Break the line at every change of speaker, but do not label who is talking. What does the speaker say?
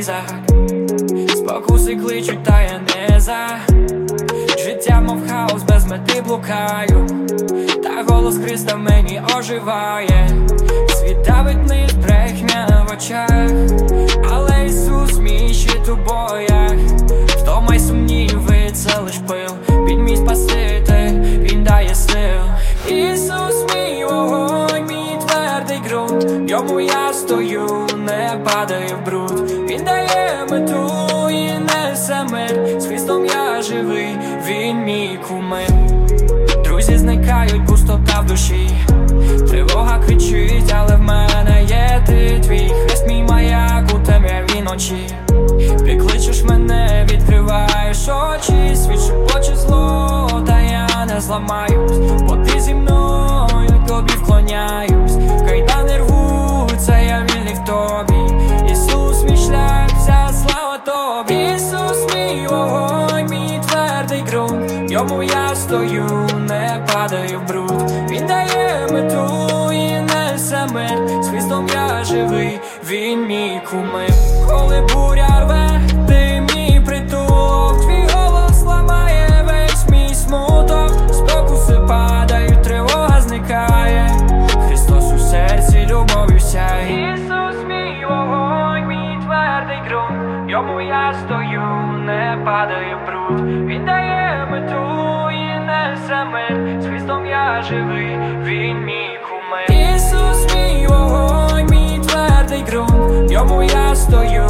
різах, спокуси кличуть, та я не за. Життя мов хаос, без мети блукаю, та голос Христа в мені оживає. Світ давить вниз, брехня в очах, але Ісус мій щит у боях. Втома й сумніви, це лиш пил, Він мій Спаситель, Він дає сил. Ісус мій вогонь, мій твердий ґрунт, в йому я стою, не падаю в бруд. Він дає мету і несе мир, з Христом я живий, Він мій кумир. Друзі зникають, пустота в душі, тривога кричить, але в мене є ти, твій хрест мій маяк у темряві ночі. Ти кличеш мене, відкриваєш очі, світ шепоче зло, та я не зламаюсь, бо ти зі мною, тобі вклоняюсь. Кайдани рвуться, я вільний в тобі, Ісус мій шлях, вся слава тобі. Ісус мій вогонь, мій твердий ґрунт, в йому я стою, не падаю в бруд. Він дає мету і несе мир, з Христом я живий, Він мій кумир. Коли буря рве, ти мій притулок, твій голос ламає весь мій смуток. Спокуси падають, тривога зникає, Христос у серці любов'ю сяє. Ісус мій вогонь, мій твердий ґрунт, в йому я стою, не падаю в бруд. Він дає мету і несе мир, з Христом я живий, Він мій кумир. Ісус мій вогонь, мій твердий ґрунт, в йому я стою,